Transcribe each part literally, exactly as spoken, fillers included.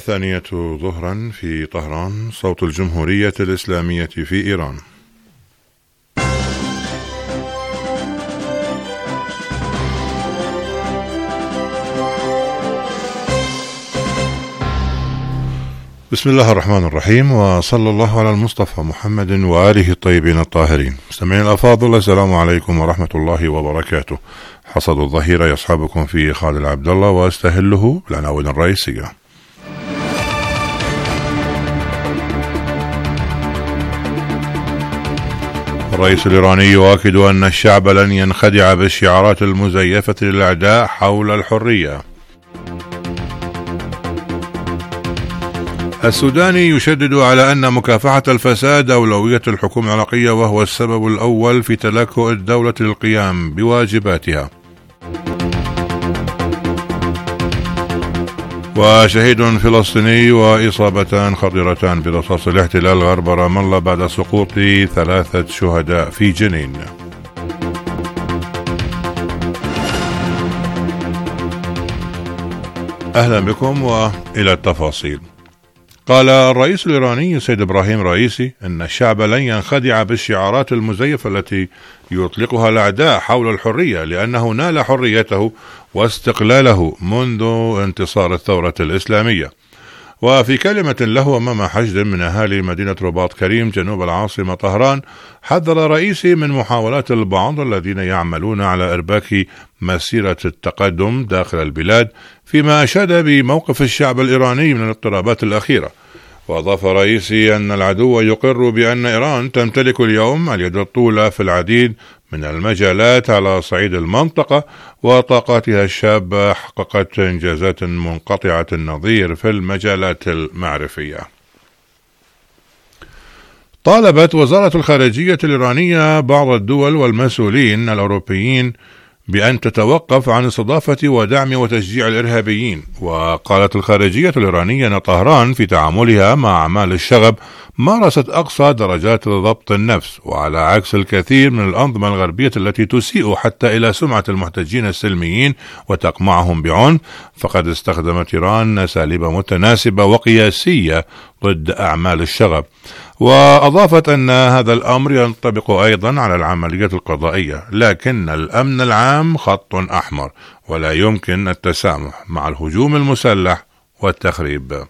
الثانية ظهرا في طهران، صوت الجمهورية الإسلامية في إيران. بسم الله الرحمن الرحيم، وصلى الله على المصطفى محمد وآله الطيبين الطاهرين. مستمعين الأفاضل، السلام عليكم ورحمة الله وبركاته. حصد الظهيرة يصحبكم في خالد عبد الله، واستهله بالعناوين الرئيسية. الرئيس الإيراني يؤكد أن الشعب لن ينخدع بالشعارات المزيفة للأعداء حول الحرية. السوداني يشدد على أن مكافحة الفساد أولوية الحكومة العراقية، وهو السبب الأول في تلكؤ الدولة للقيام بواجباتها. وشهيد فلسطيني وإصابتان خطيرتان برصاص الاحتلال غرب رام الله بعد سقوط ثلاثة شهداء في جنين. أهلا بكم وإلى التفاصيل. قال الرئيس الإيراني السيد إبراهيم رئيسي أن الشعب لن ينخدع بالشعارات المزيفة التي يطلقها الأعداء حول الحرية، لأنه نال حريته واستقلاله منذ انتصار الثورة الإسلامية. وفي كلمة له أمام حشد من أهالي مدينة رباط كريم جنوب العاصمة طهران، حذر رئيسي من محاولات البعض الذين يعملون على إرباك مسيرة التقدم داخل البلاد، فيما أشاد بموقف الشعب الإيراني من الاضطرابات الأخيرة. وأضاف رئيسي أن العدو يقر بأن إيران تمتلك اليوم اليد الطولى في العديد من المجالات على صعيد المنطقة، وطاقاتها الشابة حققت إنجازات منقطعة النظير في المجالات المعرفية. طالبت وزارة الخارجية الإيرانية بعض الدول والمسؤولين الأوروبيين بأن تتوقف عن استضافة ودعم وتشجيع الإرهابيين. وقالت الخارجية الإيرانية أن طهران في تعاملها مع أعمال الشغب مارست أقصى درجات ضبط النفس، وعلى عكس الكثير من الأنظمة الغربية التي تسيء حتى إلى سمعة المحتجين السلميين وتقمعهم بعنف، فقد استخدمت إيران أساليب متناسبة وقياسية ضد أعمال الشغب. وأضافت أن هذا الأمر ينطبق أيضا على العمليات القضائية، لكن الأمن العام خط أحمر، ولا يمكن التسامح مع الهجوم المسلح والتخريب.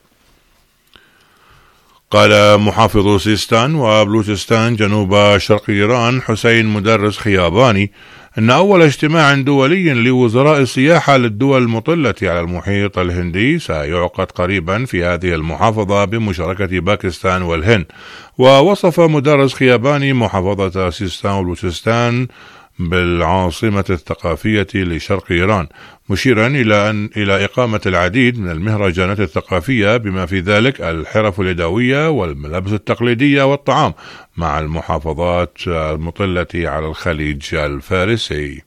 قال محافظ سيستان وبلوچستان جنوب شرق إيران حسين مدرس خياباني أن أول اجتماع دولي لوزراء السياحة للدول المطلة على المحيط الهندي سيعقد قريبا في هذه المحافظة بمشاركة باكستان والهند. ووصف مدرس خياباني محافظة سيستان وبلوچستان بالعاصمة الثقافية لشرق إيران، مشيرا إلى أن إلى إقامة العديد من المهرجانات الثقافية بما في ذلك الحرف اليدوية والملابس التقليدية والطعام مع المحافظات المطلة على الخليج الفارسي.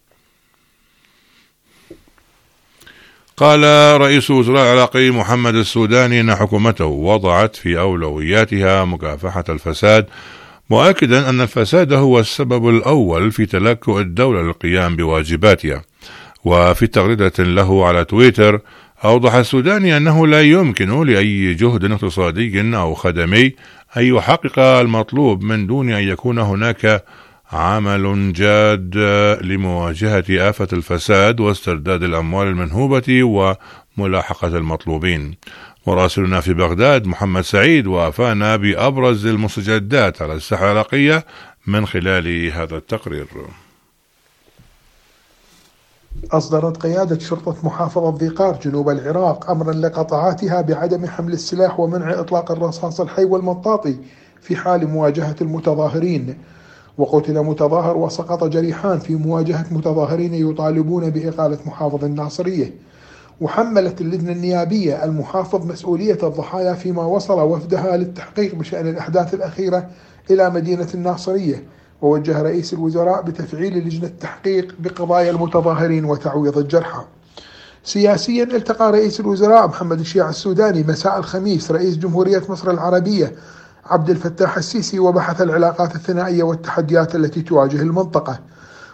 قال رئيس وزراء العراقي محمد السوداني أن حكومته وضعت في أولوياتها مكافحة الفساد، مؤكدا أن الفساد هو السبب الأول في تلكؤ الدولة للقيام بواجباتها. وفي تغريدة له على تويتر، أوضح السوداني أنه لا يمكن لأي جهد اقتصادي أو خدمي أن يحقق المطلوب من دون أن يكون هناك عمل جاد لمواجهة آفة الفساد واسترداد الأموال المنهوبة وملاحقة المطلوبين. مراسلنا في بغداد محمد سعيد وافانا بأبرز المستجدات على الساحة العراقية من خلال هذا التقرير. أصدرت قيادة شرطة محافظة ذي قار جنوب العراق أمرا لقطاعاتها بعدم حمل السلاح ومنع إطلاق الرصاص الحي والمطاطي في حال مواجهة المتظاهرين. وقتل متظاهر وسقط جريحان في مواجهة متظاهرين يطالبون بإقالة محافظ الناصرية. وحملت اللجنة النيابية المحافظ مسؤولية الضحايا فيما وصل وفدها للتحقيق بشأن الأحداث الأخيرة إلى مدينة الناصرية. ووجه رئيس الوزراء بتفعيل لجنة التحقيق بقضايا المتظاهرين وتعويض الجرحى. سياسيا، التقى رئيس الوزراء محمد الشيع السوداني مساء الخميس رئيس جمهورية مصر العربية عبد الفتاح السيسي، وبحث العلاقات الثنائية والتحديات التي تواجه المنطقة.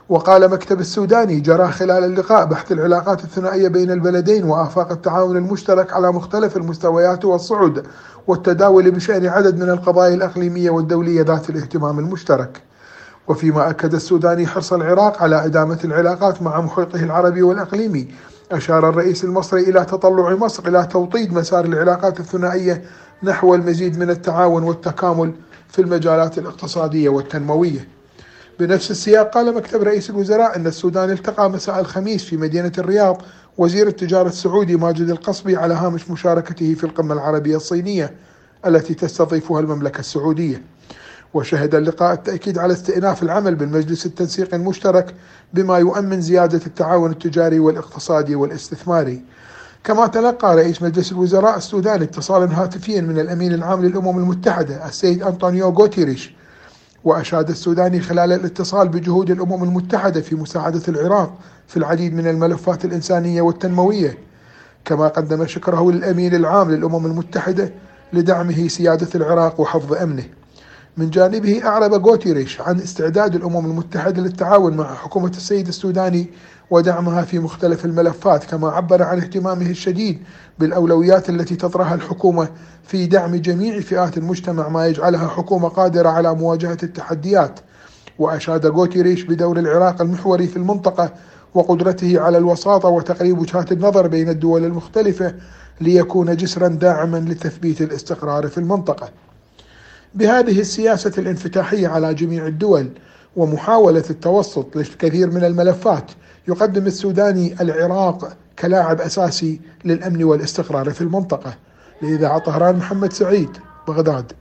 وقال مكتب السوداني: جرى خلال اللقاء بحث العلاقات الثنائية بين البلدين وآفاق التعاون المشترك على مختلف المستويات والصعود والتداول بشأن عدد من القضايا الإقليمية والدولية ذات الاهتمام المشترك. وفيما أكد السوداني حرص العراق على إدامة العلاقات مع محيطه العربي والإقليمي، أشار الرئيس المصري إلى تطلع مصر إلى توطيد مسار العلاقات الثنائية نحو المزيد من التعاون والتكامل في المجالات الاقتصادية والتنموية. بنفس السياق قال مكتب رئيس الوزراء أن السودان التقى مساء الخميس في مدينة الرياض وزير التجارة السعودي ماجد القصبي على هامش مشاركته في القمة العربية الصينية التي تستضيفها المملكة السعودية. وشهد اللقاء التأكيد على استئناف العمل بالمجلس التنسيقي المشترك بما يؤمن زيادة التعاون التجاري والاقتصادي والاستثماري. كما تلقى رئيس مجلس الوزراء السوداني اتصالا هاتفيا من الأمين العام للأمم المتحدة السيد أنطونيو غوتيريش، وأشاد السوداني خلال الاتصال بجهود الأمم المتحدة في مساعدة العراق في العديد من الملفات الإنسانية والتنموية. كما قدم شكره للأمين العام للأمم المتحدة لدعمه سيادة العراق وحفظ أمنه. من جانبه أعرب غوتيريش عن استعداد الأمم المتحدة للتعاون مع حكومة السيد السوداني ودعمها في مختلف الملفات، كما عبر عن اهتمامه الشديد بالأولويات التي تطرحها الحكومة في دعم جميع فئات المجتمع، ما يجعلها حكومة قادرة على مواجهة التحديات. وأشاد غوتيريش بدور العراق المحوري في المنطقة وقدرته على الوساطة وتقريب وجهات النظر بين الدول المختلفة ليكون جسرا داعما لتثبيت الاستقرار في المنطقة. بهذه السياسة الانفتاحية على جميع الدول ومحاولة التوسط لكثير من الملفات، يقدم السوداني العراق كلاعب أساسي للأمن والاستقرار في المنطقة. لإذاعة طهران، محمد سعيد، بغداد.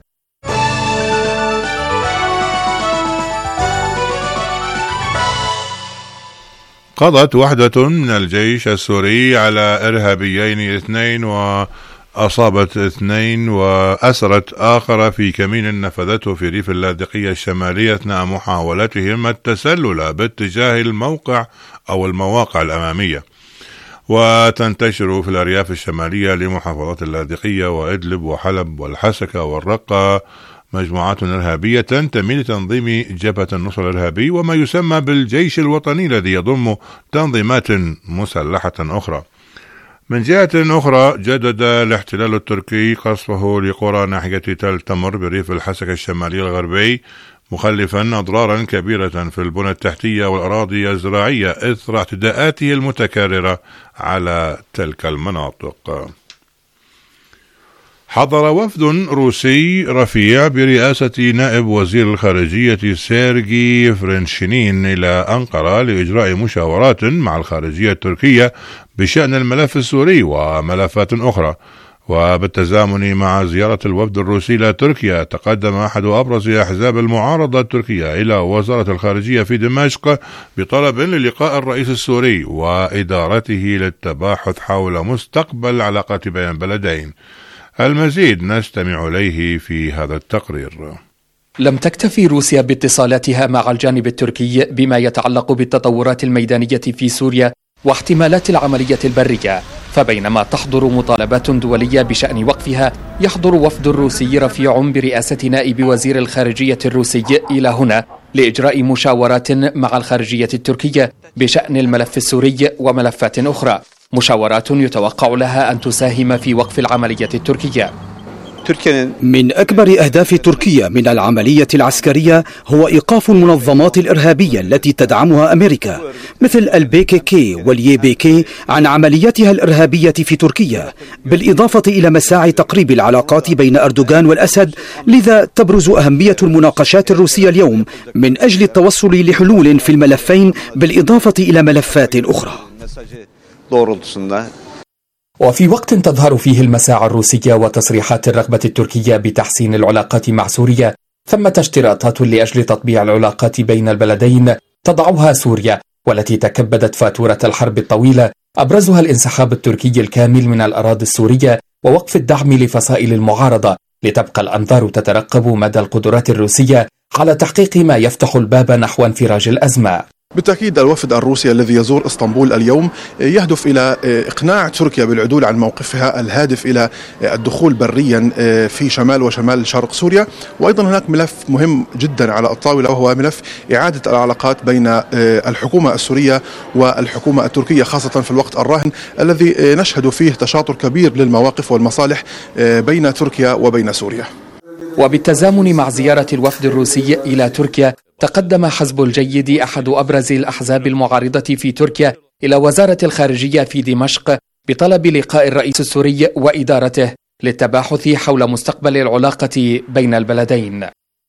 قضت وحدة من الجيش السوري على إرهابيين اثنين وأصابت اثنين وأسرت آخر في كمين نفذته في ريف اللاذقية الشمالية أثناء محاولتهم التسلل باتجاه الموقع أو المواقع الأمامية. وتنتشر في الأرياف الشمالية لمحافظات اللاذقية وإدلب وحلب والحسكة والرقة مجموعات إرهابية تنتمي لتنظيم جبهة النصر الإرهابي وما يسمى بالجيش الوطني الذي يضم تنظيمات مسلحة أخرى. من جهة أخرى، جدد الاحتلال التركي قصفه لقرى ناحية تل تمر بريف الحسكة الشمالي الغربي، مخلفا أضرارا كبيرة في البنى التحتية والأراضي الزراعية إثر اعتداءاته المتكررة على تلك المناطق. حضر وفد روسي رفيع برئاسة نائب وزير الخارجية سيرجي فرنشينين إلى أنقرة لإجراء مشاورات مع الخارجية التركية بشأن الملف السوري وملفات أخرى. وبالتزامن مع زيارة الوفد الروسي إلى تركيا، تقدم أحد أبرز أحزاب المعارضة التركية إلى وزارة الخارجية في دمشق بطلب للقاء الرئيس السوري وإدارته للتباحث حول مستقبل العلاقات بين البلدين. المزيد نستمع إليه في هذا التقرير. لم تكتفي روسيا باتصالاتها مع الجانب التركي بما يتعلق بالتطورات الميدانية في سوريا واحتمالات العملية البرية، فبينما تحضر مطالبات دولية بشأن وقفها، يحضر وفد روسي رفيع برئاسة نائب وزير الخارجية الروسي إلى هنا لإجراء مشاورات مع الخارجية التركية بشأن الملف السوري وملفات أخرى، مشاورات يتوقع لها أن تساهم في وقف العملية التركية. من أكبر أهداف تركيا من العملية العسكرية هو إيقاف المنظمات الإرهابية التي تدعمها أمريكا مثل البي كي كي واليي بي كي عن عملياتها الإرهابية في تركيا، بالإضافة إلى مساعي تقريب العلاقات بين أردوغان والأسد. لذا تبرز أهمية المناقشات الروسية اليوم من أجل التوصل لحلول في الملفين بالإضافة إلى ملفات أخرى. وفي وقت تظهر فيه المساعي الروسية وتصريحات الرغبة التركية بتحسين العلاقات مع سوريا، ثمة اشتراطات لأجل تطبيع العلاقات بين البلدين تضعها سوريا، والتي تكبدت فاتورة الحرب الطويلة، أبرزها الانسحاب التركي الكامل من الأراضي السورية ووقف الدعم لفصائل المعارضة، لتبقى الأنظار تترقب مدى القدرات الروسية على تحقيق ما يفتح الباب نحو انفراج الأزمة. بالتأكيد الوفد الروسي الذي يزور اسطنبول اليوم يهدف إلى إقناع تركيا بالعدول عن موقفها الهادف إلى الدخول بريا في شمال وشمال شرق سوريا. وأيضا هناك ملف مهم جدا على الطاولة، وهو ملف إعادة العلاقات بين الحكومة السورية والحكومة التركية، خاصة في الوقت الراهن الذي نشهد فيه تشاطر كبير للمواقف والمصالح بين تركيا وبين سوريا. وبالتزامن مع زيارة الوفد الروسي إلى تركيا، تقدم حزب الجيد أحد أبرز الأحزاب المعارضة في تركيا إلى وزارة الخارجية في دمشق بطلب لقاء الرئيس السوري وإدارته للتباحث حول مستقبل العلاقة بين البلدين.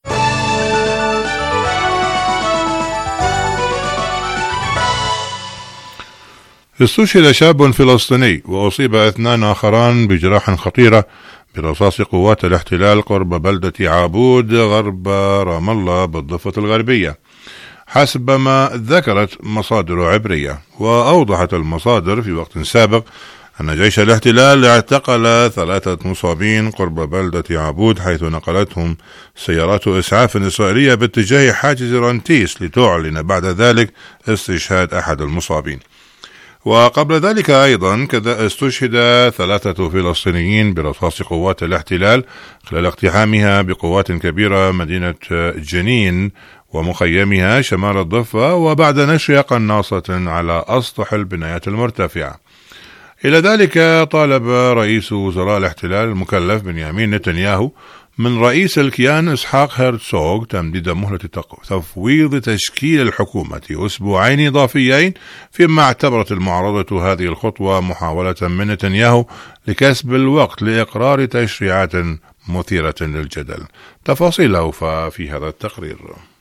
استشهد شاب فلسطيني وأصيب اثنان آخران بجراح خطيرة برصاص قوات الاحتلال قرب بلدة عابود غرب رام الله بالضفة الغربية، حسب ما ذكرت مصادر عبرية. وأوضحت المصادر في وقت سابق أن جيش الاحتلال اعتقل ثلاثة مصابين قرب بلدة عابود، حيث نقلتهم سيارات إسعاف إسرائيلية باتجاه حاجز رانتيس لتعلن بعد ذلك استشهاد أحد المصابين. وقبل ذلك أيضا كذا استشهد ثلاثة فلسطينيين برصاص قوات الاحتلال خلال اقتحامها بقوات كبيرة مدينة جنين ومخيمها شمال الضفة، وبعد نشر قناصة على أسطح البنايات المرتفعة. إلى ذلك طالب رئيس وزراء الاحتلال المكلف بنيامين نتنياهو من رئيس الكيان إسحاق هيرتسوغ تمديد مهلة تفويض تشكيل الحكومة أسبوعين إضافيين، فيما اعتبرت المعارضة هذه الخطوة محاولة من نتنياهو لكسب الوقت لإقرار تشريعات مثيرة للجدل. تفاصيله في هذا التقرير.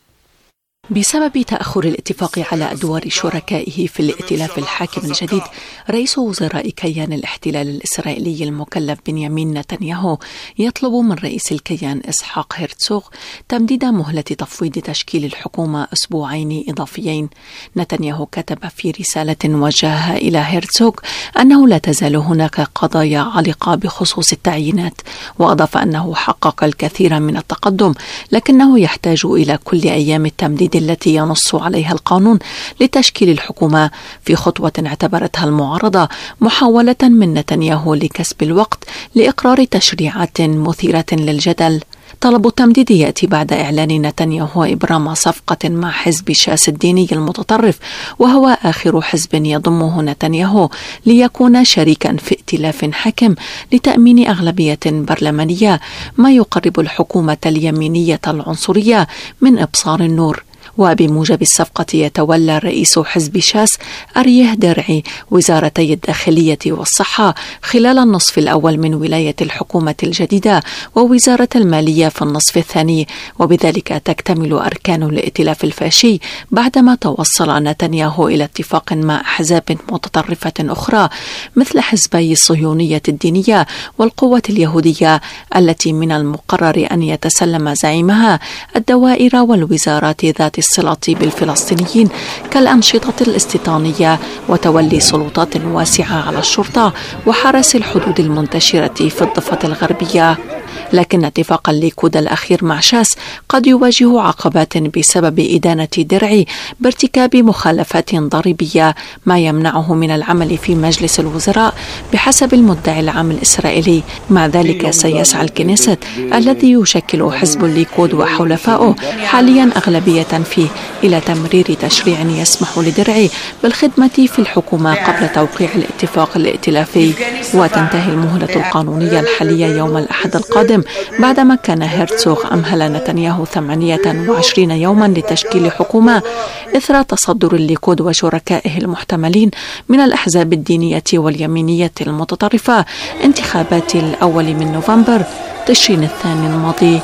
بسبب تأخر الاتفاق على أدوار شركائه في الائتلاف الحاكم الجديد، رئيس وزراء كيان الاحتلال الإسرائيلي المكلف بنيامين نتنياهو يطلب من رئيس الكيان إسحاق هيرتسوغ تمديد مهلة تفويض تشكيل الحكومة أسبوعين إضافيين. نتنياهو كتب في رسالة وجهها إلى هيرتسوغ أنه لا تزال هناك قضايا عالقة بخصوص التعيينات، وأضاف أنه حقق الكثير من التقدم، لكنه يحتاج إلى كل أيام التمديد التي ينص عليها القانون لتشكيل الحكومة، في خطوة اعتبرتها المعارضة محاولة من نتنياهو لكسب الوقت لإقرار تشريعات مثيرة للجدل. طلب التمديد يأتي بعد إعلان نتنياهو إبرام صفقة مع حزب شاس الديني المتطرف، وهو آخر حزب يضمه نتنياهو ليكون شريكا في ائتلاف حاكم لتأمين أغلبية برلمانية، ما يقرب الحكومة اليمينية العنصرية من إبصار النور. وبموجب الصفقة يتولى رئيس حزب شاس أريه درعي وزارتي الداخلية والصحة خلال النصف الأول من ولاية الحكومة الجديدة ووزارة المالية في النصف الثاني، وبذلك تكتمل أركان الائتلاف الفاشي بعدما توصل نتنياهو إلى اتفاق مع أحزاب متطرفة أخرى مثل حزبي الصهيونية الدينية والقوة اليهودية، التي من المقرر أن يتسلم زعيمها الدوائر والوزارات ذات الصلة بالفلسطينيين كالأنشطة الاستيطانية وتولي سلطات واسعة على الشرطة وحرس الحدود المنتشرة في الضفة الغربية. لكن اتفاق الليكود الأخير مع شاس قد يواجه عقبات بسبب إدانة درعي بارتكاب مخالفات ضريبية، ما يمنعه من العمل في مجلس الوزراء بحسب المدعي العام الإسرائيلي. مع ذلك سيسعى الكنيست الذي يشكل حزب الليكود وحلفائه حاليا أغلبية فيه إلى تمرير تشريع يسمح لدرعي بالخدمة في الحكومة قبل توقيع الاتفاق الائتلافي. وتنتهي المهلة القانونية الحالية يوم الأحد القادم، بعدما كان هيرتسوغ أمهل نتنياهو ثمانية وعشرين يوما لتشكيل حكومة إثر تصدر الليكود وشركائه المحتملين من الأحزاب الدينية واليمينية المتطرفة انتخابات الأول من نوفمبر تشرين الثاني الماضي.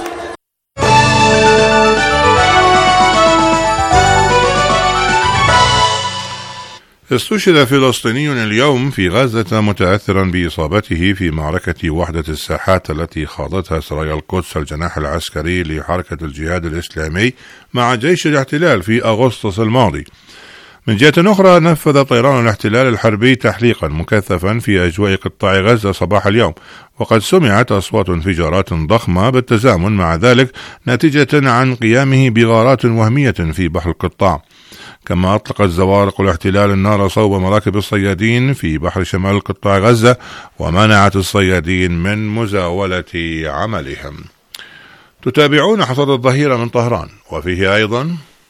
استشهد فلسطيني اليوم في غزة متأثرا بإصابته في معركة وحدة الساحات التي خاضتها سرايا القدس الجناح العسكري لحركة الجهاد الإسلامي مع جيش الاحتلال في أغسطس الماضي. من جهة أخرى، نفذ طيران الاحتلال الحربي تحليقا مكثفا في أجواء قطاع غزة صباح اليوم، وقد سمعت أصوات انفجارات ضخمة بالتزامن مع ذلك نتيجة عن قيامه بغارات وهمية في بحر القطاع. كما أطلقت زوارق الاحتلال النار صوب مراكب الصيادين في بحر شمال قطاع غزة ومنعت الصيادين من مزاولة عملهم. تتابعون حصاد الظهيرة من طهران، وفيه أيضا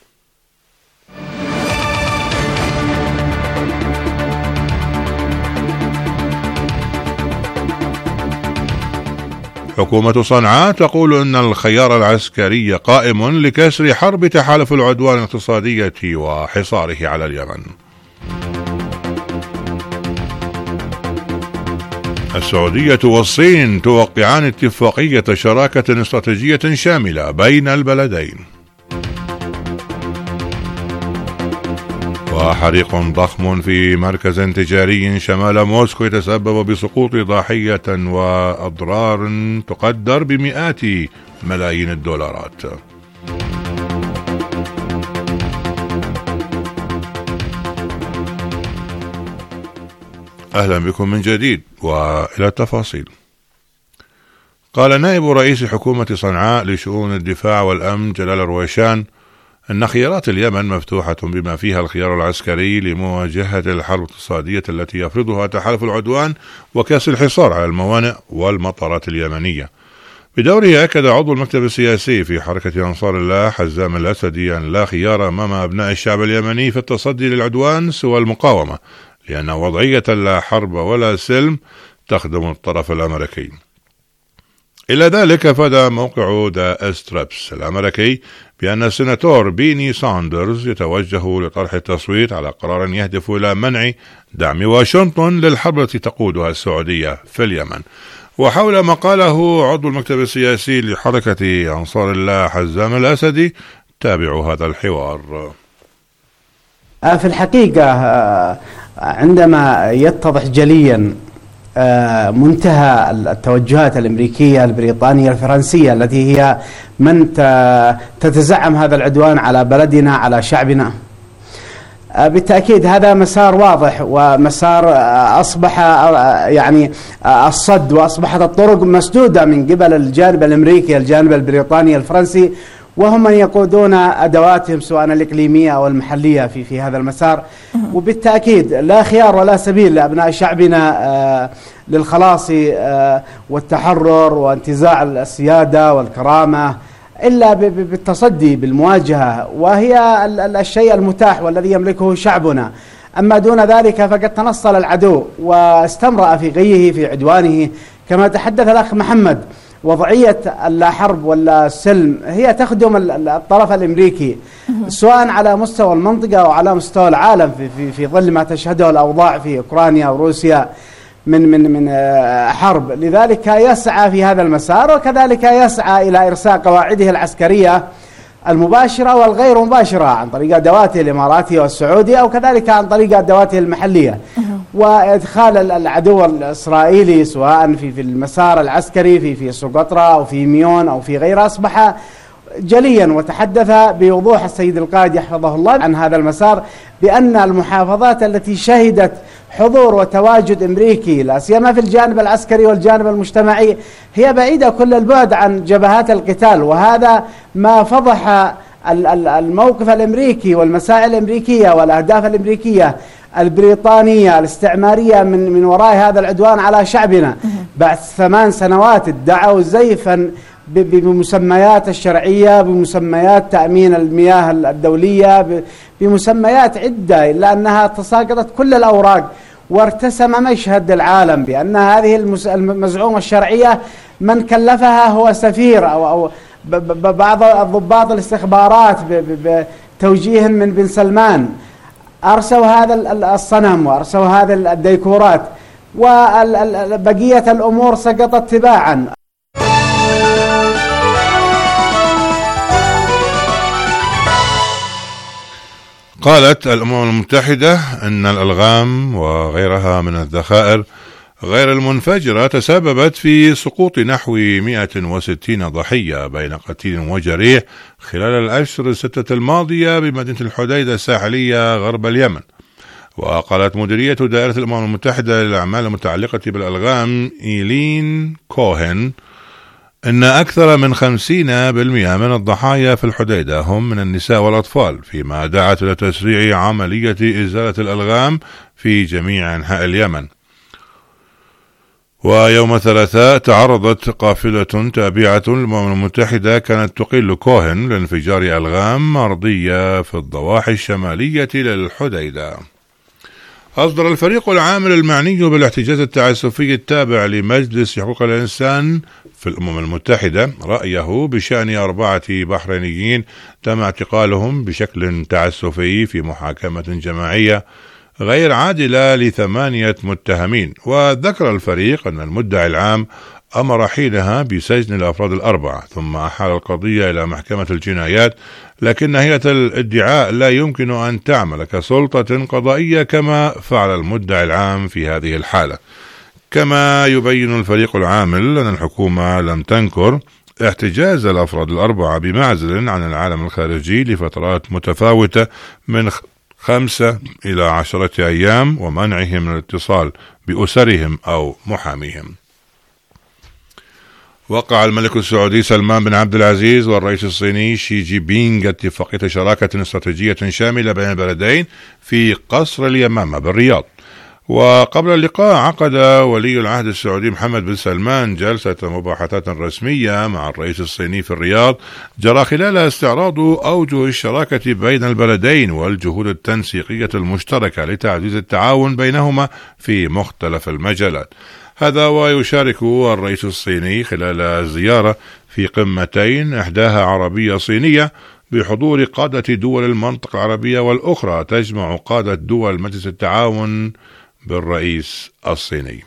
حكومة صنعاء تقول أن الخيار العسكري قائم لكسر حرب تحالف العدوان الاقتصادية وحصاره على اليمن. السعودية والصين توقعان اتفاقية شراكة استراتيجية شاملة بين البلدين. وحريق ضخم في مركز تجاري شمال موسكو يتسبب بسقوط ضحية وأضرار تقدر بمئات ملايين الدولارات. أهلا بكم من جديد وإلى التفاصيل. قال نائب رئيس حكومة صنعاء لشؤون الدفاع والأمن جلال الرويشان أن خيارات اليمن مفتوحة بما فيها الخيار العسكري لمواجهة الحرب الاقتصادية التي يفرضها تحالف العدوان وكسر الحصار على الموانئ والمطارات اليمنية. بدوره أكد عضو المكتب السياسي في حركة أنصار الله حزام الأسدي أن لا خيار أمام أبناء الشعب اليمني في التصدي للعدوان سوى المقاومة، لأن وضعية لا حرب ولا سلم تخدم الطرف الأمريكي. إلى ذلك فدى موقع ذا استرابس الأمريكي بأن السيناتور بيني ساندرز يتوجه لطرح التصويت على قرار يهدف إلى منع دعم واشنطن للحرب التي تقودها السعودية في اليمن. وحول ما قاله عضو المكتب السياسي لحركة أنصار الله حزام الأسدي، تابعوا هذا الحوار. في الحقيقة عندما يتضح جليا منتهى التوجهات الأمريكية البريطانية الفرنسية التي هي من تتزعم هذا العدوان على بلدنا على شعبنا، بالتأكيد هذا مسار واضح ومسار أصبح يعني الصد، وأصبحت الطرق مسدودة من قبل الجانب الأمريكي الجانب البريطاني الفرنسي، وهم من يقودون أدواتهم سواء الإقليمية أو المحلية في في هذا المسار. وبالتأكيد لا خيار ولا سبيل لأبناء شعبنا آه للخلاص آه والتحرر وانتزاع السيادة والكرامة إلا بالتصدي بالمواجهة، وهي الشيء المتاح والذي يملكه شعبنا. أما دون ذلك فقد تنصل العدو واستمرأ في غيه في عدوانه. كما تحدث الأخ محمد، وضعية اللا حرب ولا سلم هي تخدم الطرف الأمريكي سواء على مستوى المنطقة أو على مستوى العالم في في في ظل ما تشهده الأوضاع في أوكرانيا وروسيا من من من حرب. لذلك يسعى في هذا المسار، وكذلك يسعى إلى إرساء قواعده العسكرية المباشرة والغير مباشرة عن طريق أدواته الإماراتية والسعودية، أو كذلك عن طريق أدواته المحلية، وإدخال العدو الإسرائيلي سواء في في المسار العسكري في في سقطرى أو في ميون أو في غيره أصبح جليا. وتحدث بوضوح السيد القائد يحفظه الله عن هذا المسار بأن المحافظات التي شهدت حضور وتواجد أمريكي لا سيما في الجانب العسكري والجانب المجتمعي هي بعيدة كل البعد عن جبهات القتال، وهذا ما فضح الموقف الأمريكي والمسائل الأمريكية والأهداف الأمريكية البريطانية الاستعمارية من من وراء هذا العدوان على شعبنا. بعد ثمان سنوات ادعوا زيفا بمسميات الشرعية، بمسميات تأمين المياه الدولية، بمسميات عدة، إلا أنها تساقطت كل الأوراق وارتسم مشهد العالم بأن هذه المزعومة الشرعية من كلفها هو سفير أو, أو بعض الضباط الاستخبارات بتوجيه من بن سلمان أرسوا هذا الصنم وأرسوا هذا الديكورات، وبقية الأمور سقطت تباعا. قالت الأمم المتحدة أن الألغام وغيرها من الذخائر غير المنفجرة تسببت في سقوط نحو مئة وستين ضحية بين قتيل وجريح خلال الأشهر الستة الماضية بمدينة الحديدة الساحلية غرب اليمن. وقالت مديرية دائرة الأمم المتحدة للأعمال المتعلقة بالألغام إيلين كوهن إن أكثر من خمسين بالمئة من الضحايا في الحديدة هم من النساء والأطفال، فيما دعت إلى تسريع عملية إزالة الألغام في جميع أنحاء اليمن. ويوم الثلاثاء تعرضت قافلة تابعة للأمم المتحدة كانت تقل كوهن لانفجار ألغام أرضية في الضواحي الشمالية للحديدة. أصدر الفريق العامل المعني بالاحتجاز التعسفي التابع لمجلس حقوق الإنسان في الأمم المتحدة رأيه بشأن أربعة بحرينيين تم اعتقالهم بشكل تعسفي في محاكمة جماعية غير عادلة لثمانية متهمين. وذكر الفريق أن المدعي العام أمر حينها بسجن الأفراد الأربعة ثم أحال القضية إلى محكمة الجنايات، لكن هيئة الادعاء لا يمكن أن تعمل كسلطة قضائية كما فعل المدعي العام في هذه الحالة. كما يبين الفريق العامل أن الحكومة لم تنكر احتجاز الأفراد الأربعة بمعزل عن العالم الخارجي لفترات متفاوتة من خمسة إلى عشرة أيام ومنعهم من الاتصال بأسرهم أو محاميهم. وقع الملك السعودي سلمان بن عبد العزيز والرئيس الصيني شي جي بينغ اتفاقية شراكة استراتيجية شاملة بين البلدين في قصر اليمامة بالرياض. وقبل اللقاء عقد ولي العهد السعودي محمد بن سلمان جلسة مباحثات رسمية مع الرئيس الصيني في الرياض جرى خلالها استعراض أوجه الشراكة بين البلدين والجهود التنسيقية المشتركة لتعزيز التعاون بينهما في مختلف المجالات. هذا ويشارك الرئيس الصيني خلال زيارة في قمتين إحداها عربية صينية بحضور قادة دول المنطقة العربية، والأخرى تجمع قادة دول مجلس التعاون بالرئيس الصيني.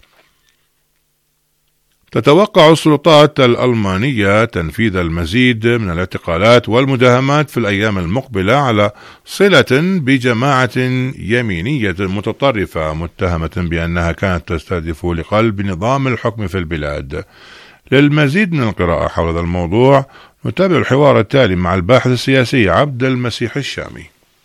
تتوقع السلطات الألمانية تنفيذ المزيد من الاعتقالات والمداهمات في الأيام المقبلة على صلة بجماعة يمينية متطرفة متهمة بأنها كانت تستهدف لقلب نظام الحكم في البلاد. للمزيد من القراءة حول هذا الموضوع نتابع الحوار التالي مع الباحث السياسي عبد المسيح الشامي.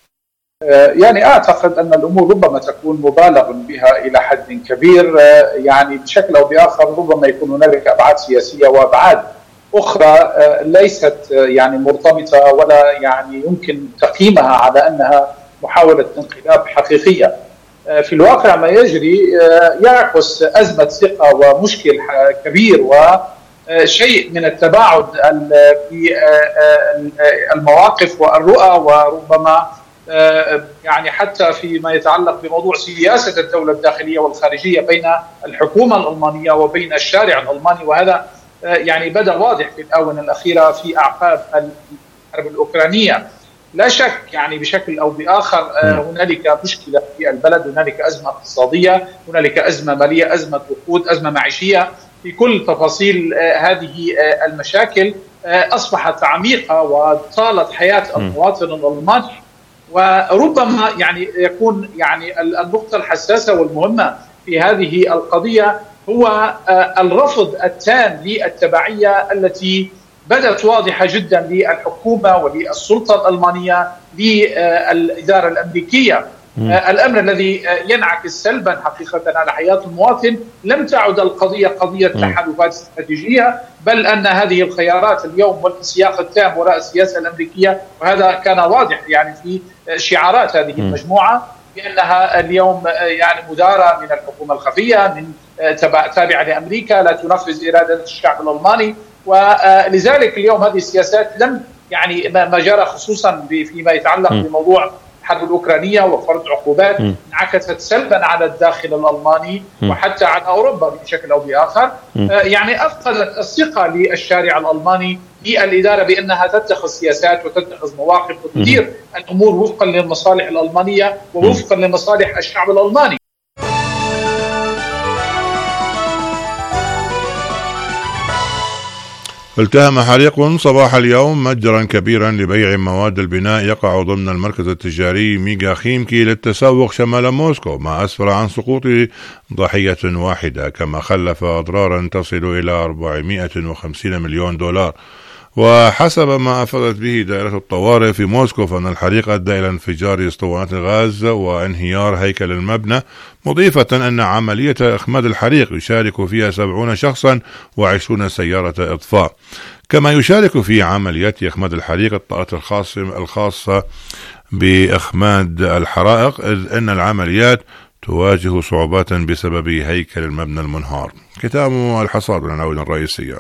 يعني أعتقد أن الأمور ربما تكون مبالغ بها إلى حد كبير، يعني بشكل أو بآخر ربما يكون هنالك أبعاد سياسية وأبعاد أخرى ليست يعني مرتبطة ولا يعني يمكن تقييمها على أنها محاولة انقلاب حقيقية. في الواقع ما يجري يعكس أزمة ثقة ومشكل كبير وشيء من التباعد في المواقف والرؤى، وربما يعني حتى فيما يتعلق بموضوع سياسة الدولة الداخلية والخارجية بين الحكومة الألمانية وبين الشارع الألماني. وهذا يعني بدأ واضح في الآونة الأخيرة في أعقاب الحرب الأوكرانية. لا شك يعني بشكل أو بآخر هنالك مشكلة في البلد، هنالك أزمة اقتصادية، هنالك أزمة مالية، أزمة وقود، أزمة معيشية. في كل تفاصيل هذه المشاكل أصبحت عميقة وطالت حياة المواطن الألماني. وربما يعني يكون يعني النقطة الحساسة والمهمة في هذه القضية هو الرفض التام للتبعية التي بدت واضحة جدا للحكومة وللسلطة الألمانية للإدارة الأمريكية. الأمر الذي ينعكس سلبا حقيقة على حياة المواطن. لم تعد القضية قضية تحالفات استراتيجية، بل أن هذه الخيارات اليوم والانسياق التام وراء السياسة الأمريكية، وهذا كان واضح يعني في شعارات هذه المجموعة بأنها اليوم يعني مدارة من الحكومة الخفية، من تابعة لأمريكا، لا تنفذ إرادة الشعب الألماني. ولذلك اليوم هذه السياسات لم يعني ما جرى خصوصا فيما يتعلق بموضوع الحرب الأوكرانية وفرض عقوبات انعكست سلبا على الداخل الألماني وحتى على أوروبا بشكل أو بآخر. يعني أفقدت الثقة للشارع الألماني للإدارة بأنها تتخذ سياسات وتتخذ مواقف وتدير الأمور وفقا للمصالح الألمانية ووفقا لمصالح الشعب الألماني. التهم حريق صباح اليوم متجرا كبيرا لبيع مواد البناء يقع ضمن المركز التجاري ميغا خيمكي للتسوق شمال موسكو، ما أسفر عن سقوط ضحية واحدة، كما خلف أضرارا تصل إلى أربعمائة وخمسين مليون دولار. وحسب ما أفادت به دائرة الطوارئ في موسكو فإن الحريق أدى إلى انفجار اسطوانات الغاز وانهيار هيكل المبنى، مضيفة أن عملية إخماد الحريق يشارك فيها سبعون شخصا وعشرون سيارة إطفاء. كما يشارك في عمليات إخماد الحريق الطائرات الخاصة بإخماد الحرائق، إذ أن العمليات تواجه صعوبات بسبب هيكل المبنى المنهار. ختام الحصاد من العناوين الرئيسية.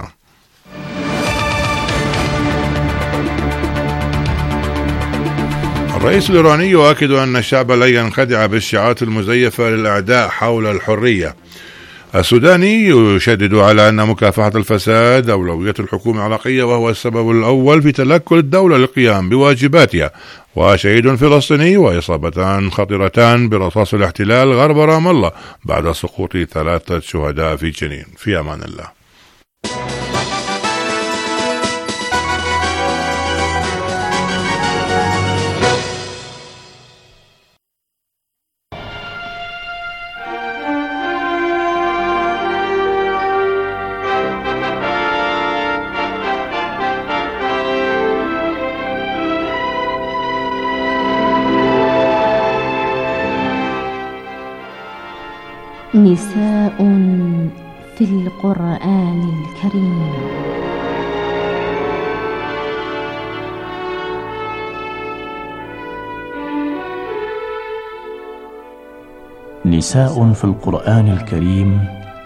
الرئيس الإيراني يؤكد أن الشعب لن ينخدع بالشعارات المزيفة للأعداء حول الحرية. السوداني يشدد على أن مكافحة الفساد أولوية الحكومة العراقية وهو السبب الأول في تلكل الدولة للقيام بواجباتها. وشهيد فلسطيني وإصابتان خطيرتان برصاص الاحتلال غرب رام الله بعد سقوط ثلاثة شهداء في جنين. في أمان الله. نساء في القرآن الكريم. نساء في القرآن الكريم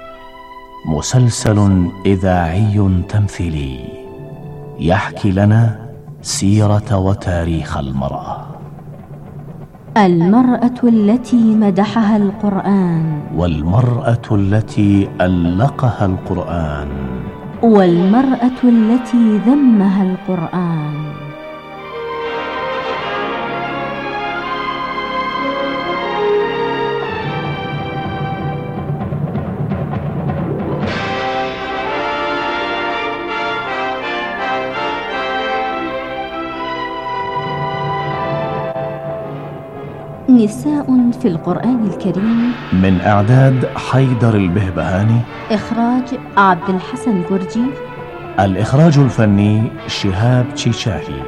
مسلسل إذاعي تمثيلي يحكي لنا سيرة وتاريخ المرأة. المرأة التي مدحها القرآن، والمرأة التي ألقها القرآن، والمرأة التي ذمها القرآن. نساء في القرآن الكريم، من إعداد حيدر البهبهاني، إخراج عبد الحسن جرجي، الإخراج الفني شهاب تشيشاهي.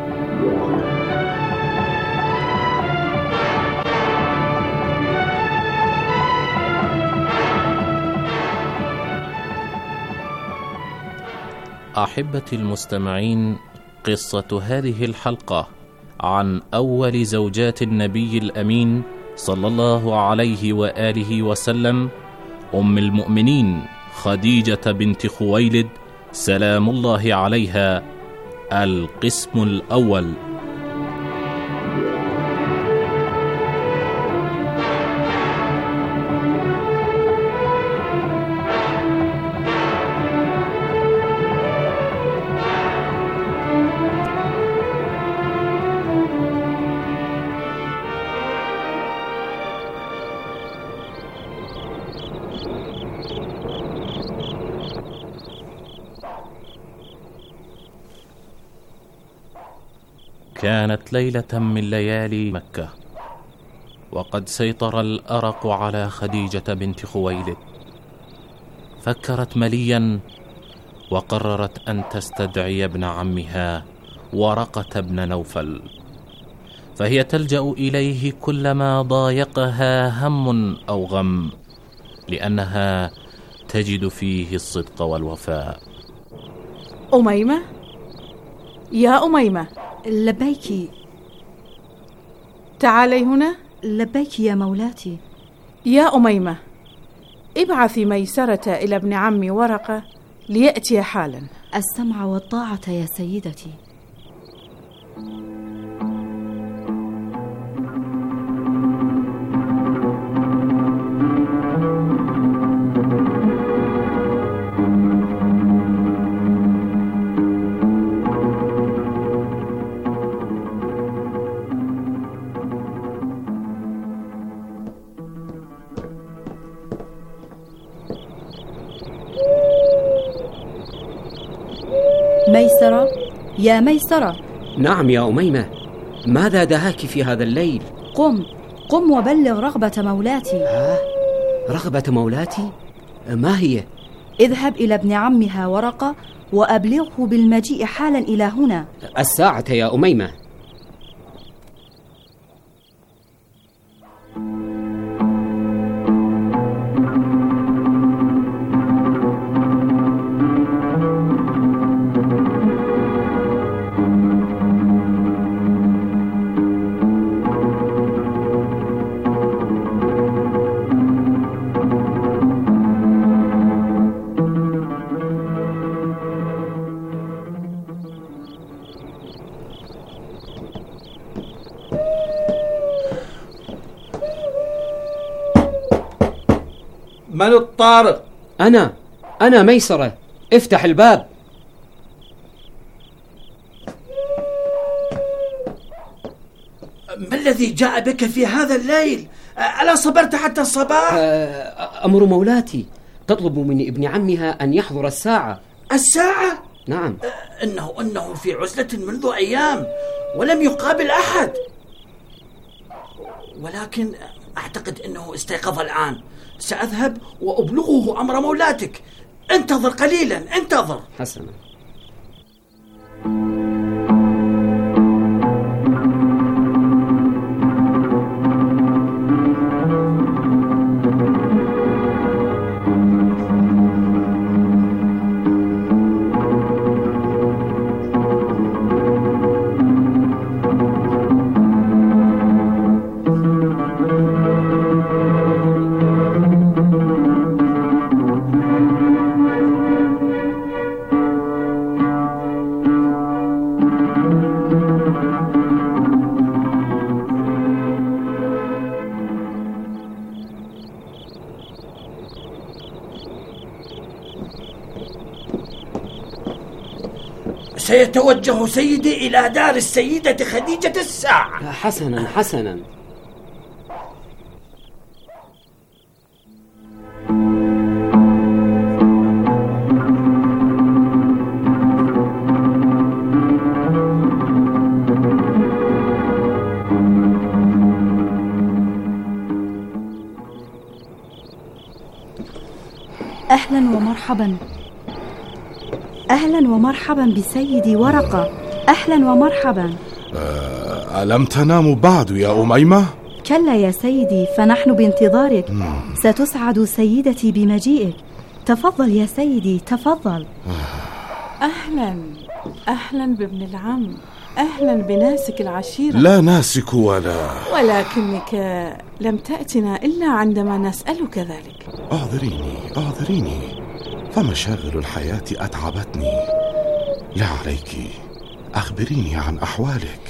أحبتي المستمعين، قصة هذه الحلقة عن أول زوجات النبي الأمين صلى الله عليه وآله وسلم، أم المؤمنين خديجة بنت خويلد سلام الله عليها. القسم الأول. كانت ليلة من ليالي مكة، وقد سيطر الأرق على خديجة بنت خويلد، فكرت مليا وقررت أن تستدعي ابن عمها ورقة بن نوفل، فهي تلجأ إليه كلما ضايقها هم أو غم، لأنها تجد فيه الصدق والوفاء. أميمة، يا أميمة. لبيك. تعالي هنا. لبيك يا مولاتي. يا أميمة، ابعثي ميسرة إلى ابن عمي ورقة ليأتي حالا. السمع والطاعة يا سيدتي. ميسرة، يا ميسرة. نعم يا أميمة، ماذا دهاك في هذا الليل؟ قم قم وبلغ رغبة مولاتي. آه، رغبة مولاتي؟ ما هي؟ اذهب إلى ابن عمها ورقة وأبلغه بالمجيء حالا إلى هنا. الساعة يا أميمة. من الطارق؟ أنا أنا ميسرة، افتح الباب. ما الذي جاء بك في هذا الليل؟ ألا صبرت حتى الصباح؟ أمر مولاتي تطلب من ابن عمها أن يحضر الساعة. الساعة؟ نعم. إنه إنه في عزلة منذ أيام ولم يقابل أحد، ولكن أعتقد أنه استيقظ الآن. سأذهب وأبلغه أمر مولاتك. انتظر قليلا، انتظر. حسنا. سيتوجه سيدي إلى دار السيدة خديجة الساعة. حسنا حسنا. أهلا ومرحبا، أهلا ومرحبا بسيدي ورقة، أهلا ومرحبا. ألم تنام بعد يا أميمة؟ كلا يا سيدي، فنحن بانتظارك. ستسعد سيدتي بمجيئك. تفضل يا سيدي، تفضل. أهلا أهلا بابن العم، أهلا بناسك العشيرة. لا ناسك ولا، ولكنك لم تأتنا إلا عندما نسألك ذلك. أعذريني أعذريني، فمشاغل الحياة أتعبتني. لا عليك، أخبريني عن أحوالك.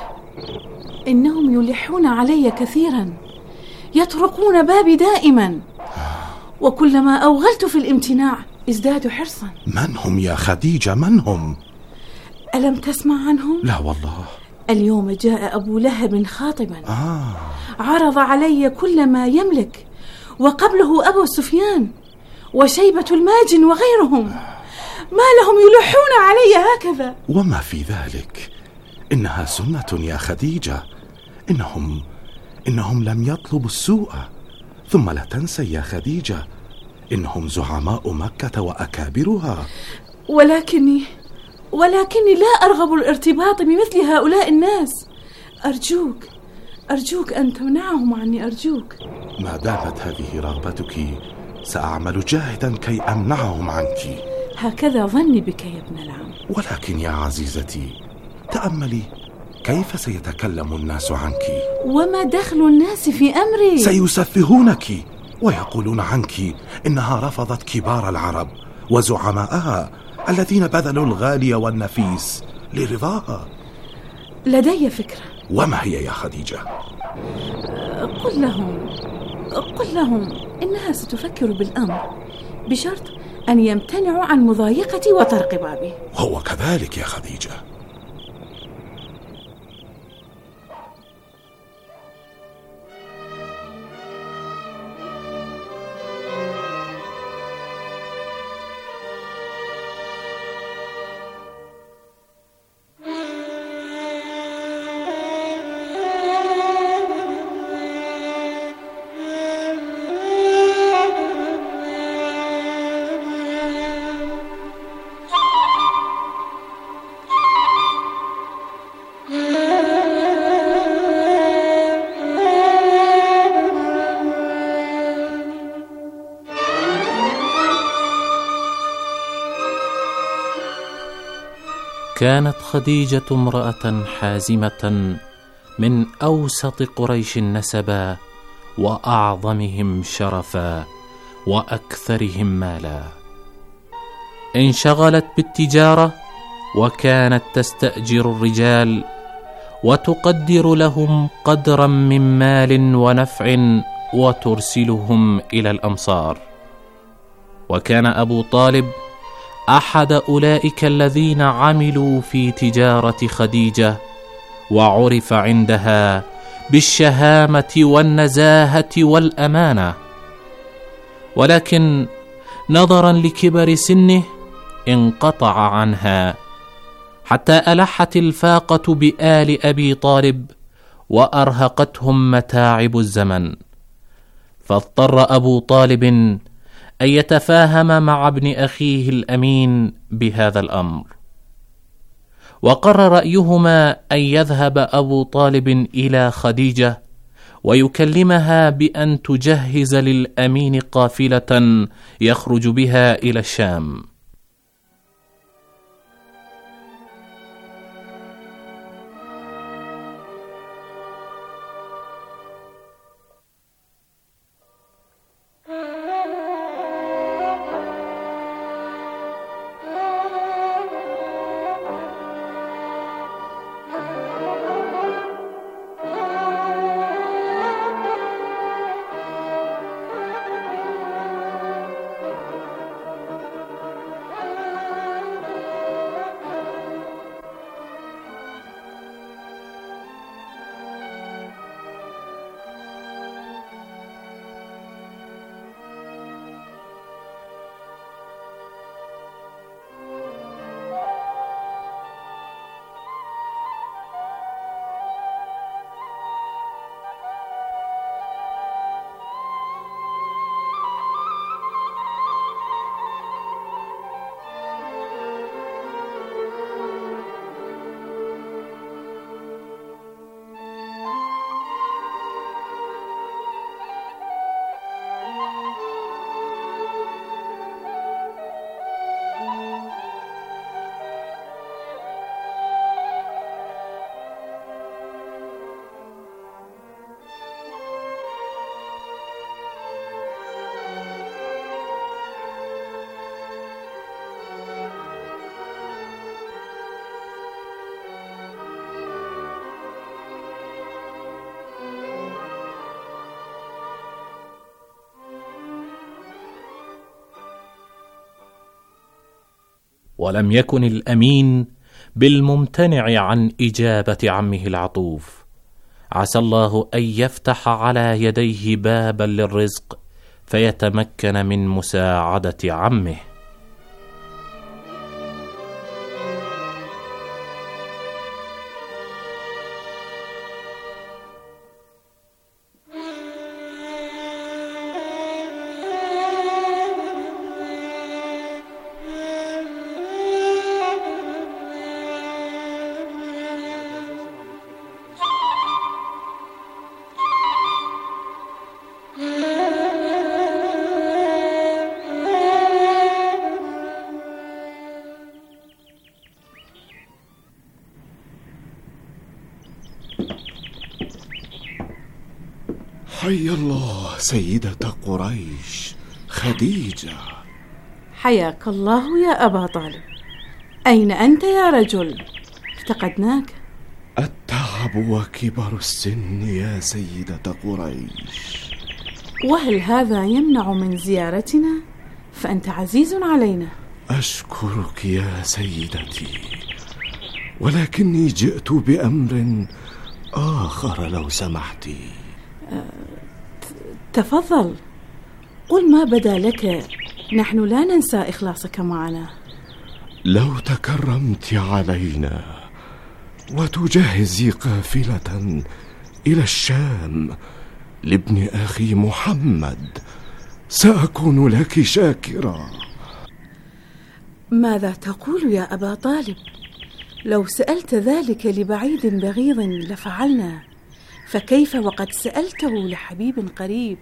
إنهم يلحون علي كثيرا، يطرقون بابي دائما، وكلما أوغلت في الامتناع ازدادوا حرصا. من هم يا خديجة؟ من هم؟ ألم تسمع عنهم؟ لا والله. اليوم جاء أبو لهب خاطبا. آه. عرض علي كل ما يملك، وقبله أبو سفيان وشيبة الماجن وغيرهم. ما لهم يلحون علي هكذا؟ وما في ذلك، إنها سنة يا خديجة. إنهم إنهم لم يطلبوا السوء. ثم لا تنسي يا خديجة، إنهم زعماء مكة وأكابرها. ولكني ولكني لا أرغب الارتباط بمثل هؤلاء الناس. أرجوك أرجوك أن تمنعهم عني، أرجوك. ما دامت هذه رغبتك سأعمل جاهدا كي أمنعهم عنك. هكذا ظني بك يا ابن العم. ولكن يا عزيزتي، تأملي كيف سيتكلم الناس عنك. وما دخل الناس في أمري؟ سيسفهونك ويقولون عنك إنها رفضت كبار العرب وزعماءها الذين بذلوا الغالي والنفيس لرضاها. لدي فكرة. وما هي يا خديجة؟ قل لهم قل لهم إنها ستفكر بالأمر بشرط أن يمتنعوا عن مضايقتي وطرق بابي. هو كذلك يا خديجة. كانت خديجة امرأة حازمة من أوسط قريش نسبا وأعظمهم شرفا وأكثرهم مالا. انشغلت بالتجارة وكانت تستأجر الرجال وتقدر لهم قدرا من مال ونفع وترسلهم إلى الأمصار. وكان أبو طالب أحد أولئك الذين عملوا في تجارة خديجة، وعرف عندها بالشهامة والنزاهة والأمانة، ولكن نظرا لكبر سنه انقطع عنها حتى ألحت الفاقة بآل أبي طالب وأرهقتهم متاعب الزمن، فاضطر أبو طالب أن يتفاهم مع ابن أخيه الأمين بهذا الأمر، وقرر أيهما أن يذهب أبو طالب إلى خديجة ويكلمها بأن تجهز للأمين قافلة يخرج بها إلى الشام. ولم يكن الأمين بالممتنع عن إجابة عمه العطوف. عسى الله أن يفتح على يديه بابا للرزق فيتمكن من مساعدة عمه. حي الله سيدة قريش خديجة. حياك الله يا أبا طالب. أين أنت يا رجل؟ افتقدناك. التعب وكبر السن يا سيدة قريش. وهل هذا يمنع من زيارتنا؟ فأنت عزيز علينا. أشكرك يا سيدتي، ولكني جئت بأمر آخر لو سمحتي. تفضل، قل ما بدا لك، نحن لا ننسى إخلاصك معنا. لو تكرمت علينا وتجهزي قافلة إلى الشام لابن أخي محمد سأكون لك شاكرا. ماذا تقول يا أبا طالب؟ لو سألت ذلك لبعيد بغيض لفعلنا، فكيف وقد سألته لحبيب قريب؟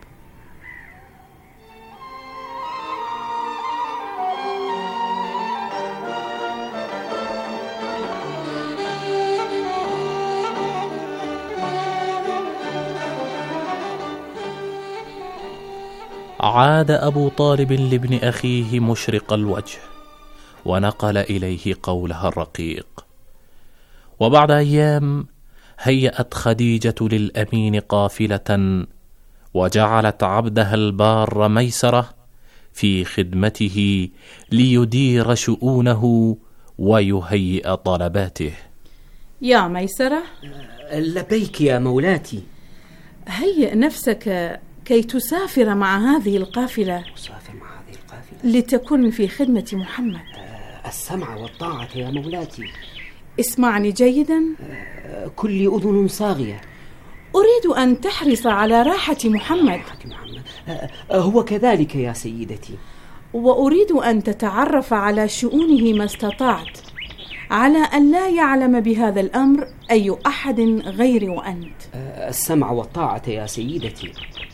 عاد أبو طالب لابن أخيه مشرق الوجه، ونقل إليه قولها الرقيق. وبعد أيام هيأت خديجة للأمين قافلة، وجعلت عبدها البار ميسرة في خدمته ليدير شؤونه ويهيئ طلباته. يا ميسرة. لبيك يا مولاتي. هيئ نفسك كي تسافر مع هذه القافلة. أسافر مع هذه القافلة لتكن في خدمة محمد. السمع والطاعة يا مولاتي. اسمعني جيدا. كل أذن صاغية. أريد أن تحرص على راحة محمد. هو كذلك يا سيدتي. وأريد أن تتعرف على شؤونه ما استطعت، على أن لا يعلم بهذا الأمر أي أحد غيري وأنت. السمع والطاعة يا سيدتي.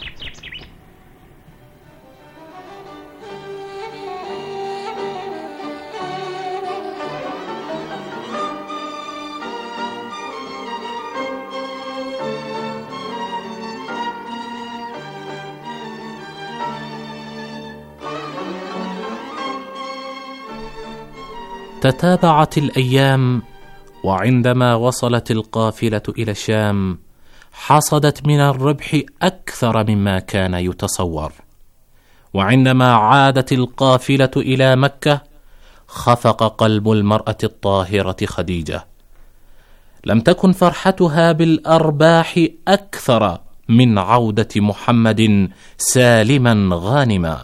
تتابعت الأيام، وعندما وصلت القافلة إلى الشام حصدت من الربح أكثر مما كان يتصور. وعندما عادت القافلة إلى مكة خفق قلب المرأة الطاهرة خديجة. لم تكن فرحتها بالأرباح أكثر من عودة محمد سالما غانما.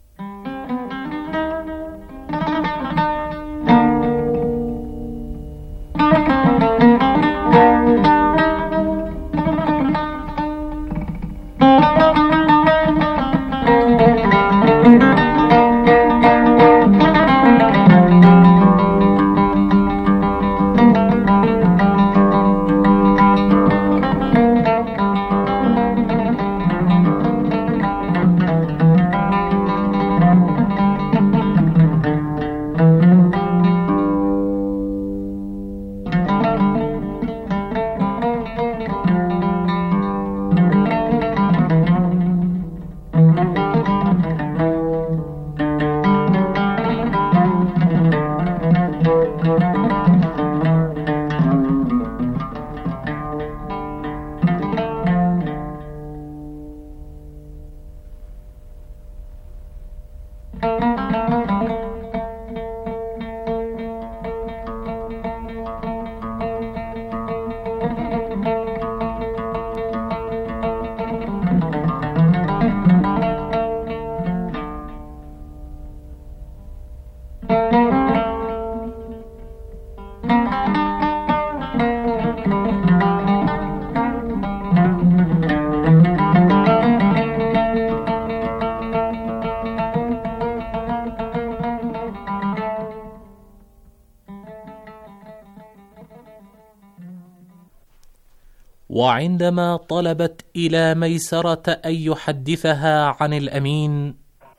وعندما طلبت إلى ميسرة أن يحدثها عن الأمين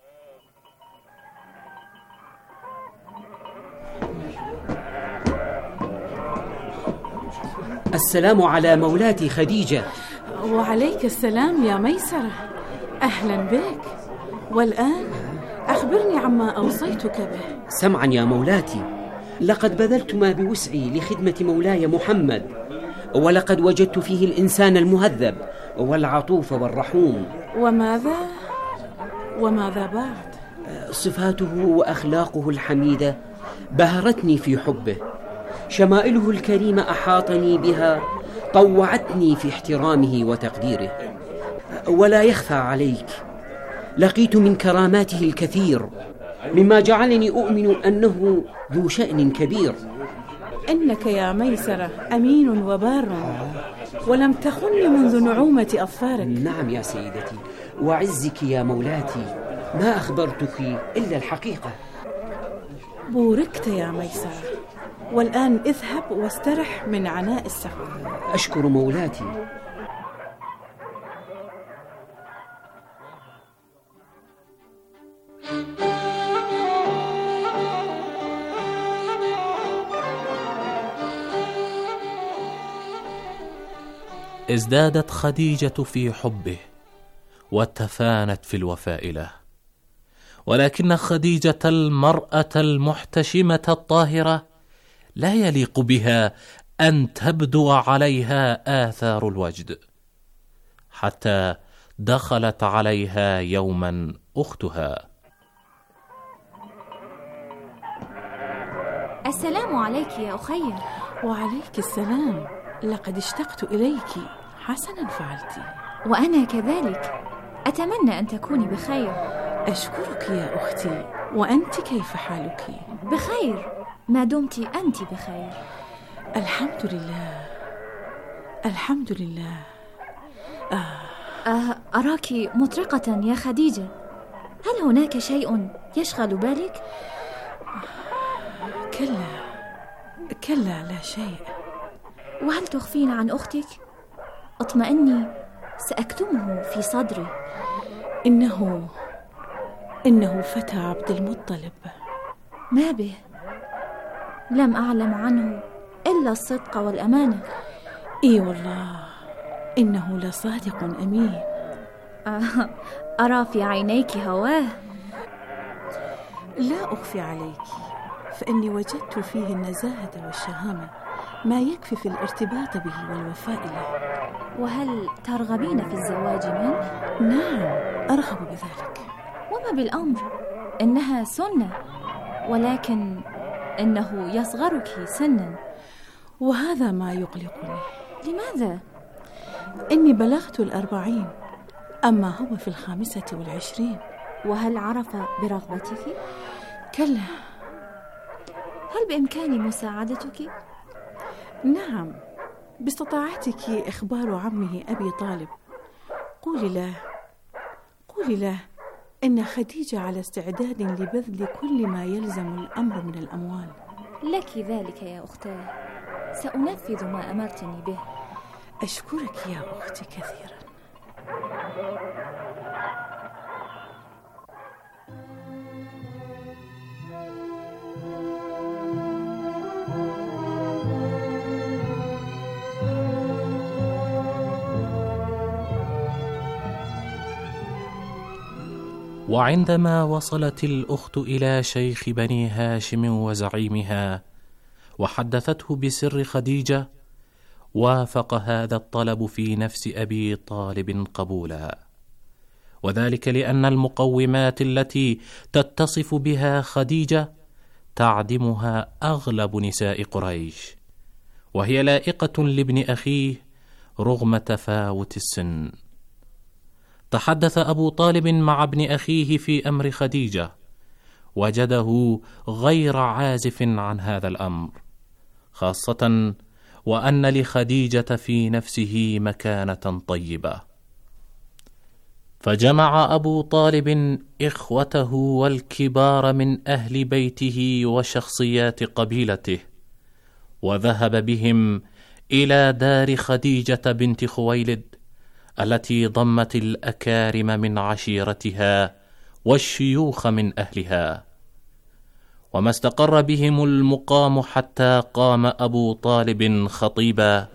السلام على مولاتي خديجة. وعليك السلام يا ميسرة، أهلا بك. والآن أخبرني عما أوصيتك به. سمعا يا مولاتي، لقد بذلت ما بوسعي لخدمة مولاي محمد، ولقد وجدت فيه الإنسان المهذب والعطوف والرحوم. وماذا؟ وماذا بعد؟ صفاته وأخلاقه الحميدة بهرتني في حبه، شمائله الكريمة أحاطني بها، طوعتني في احترامه وتقديره. ولا يخفى عليك، لقيت من كراماته الكثير مما جعلني أؤمن أنه ذو شأن كبير. إنك يا ميسرة أمين وبار، ولم تخن منذ نعومة أظفارك. نعم يا سيدتي، وعزك يا مولاتي ما أخبرتك إلا الحقيقة. بوركت يا ميسرة، والآن اذهب واسترح من عناء السفر. أشكر مولاتي. ازدادت خديجة في حبه، وتفانت في الوفاء له. ولكن خديجة المرأة المحتشمة الطاهرة لا يليق بها أن تبدو عليها آثار الوجد، حتى دخلت عليها يوما أختها. السلام عليك يا أخي. وعليك السلام، لقد اشتقت إليك. حسنا فعلت. وأنا كذلك، أتمنى أن تكوني بخير. أشكرك يا أختي. وأنت كيف حالك؟ بخير ما دمت أنت بخير. الحمد لله الحمد لله. آه. آه أراك مطرقة يا خديجة، هل هناك شيء يشغل بالك؟ كلا كلا لا شيء. وهل تخفين عن أختك؟ اطمئني، سأكتمه في صدري. إنه إنه فتى عبد المطلب. ما به؟ لم أعلم عنه إلا الصدق والأمانة. إي والله إنه لصادق أمين. آه أرى في عينيك هواه. لا أخفي عليك، فإني وجدت فيه النزاهة والشهامة ما يكفي في الارتباط به والوفاء له. وهل ترغبين في الزواج منه؟ نعم أرغب بذلك. وما بالأمر، إنها سنة، ولكن إنه يصغرك سنا، وهذا ما يقلقني. لماذا؟ إني بلغت الأربعين، أما هو في الخامسة والعشرين. وهل عرف برغبتك؟ كلا. هل بإمكاني مساعدتك؟ نعم، باستطاعتك إخبار عمه أبي طالب. قولي له قولي له إن خديجة على استعداد لبذل كل ما يلزم الأمر من الأموال. لك ذلك يا أختاه، سأنفذ ما أمرتني به. أشكرك يا أختي كثيرا. وعندما وصلت الأخت إلى شيخ بني هاشم وزعيمها وحدثته بسر خديجة، وافق هذا الطلب في نفس أبي طالب قبولا، وذلك لأن المقومات التي تتصف بها خديجة تعدمها أغلب نساء قريش، وهي لائقة لابن أخيه رغم تفاوت السن. تحدث أبو طالب مع ابن أخيه في أمر خديجة، وجده غير عازف عن هذا الأمر، خاصة وأن لخديجة في نفسه مكانة طيبة. فجمع أبو طالب إخوته والكبار من أهل بيته وشخصيات قبيلته، وذهب بهم إلى دار خديجة بنت خويلد التي ضمت الأكارم من عشيرتها والشيوخ من أهلها. وما استقر بهم المقام حتى قام أبو طالب خطيبا: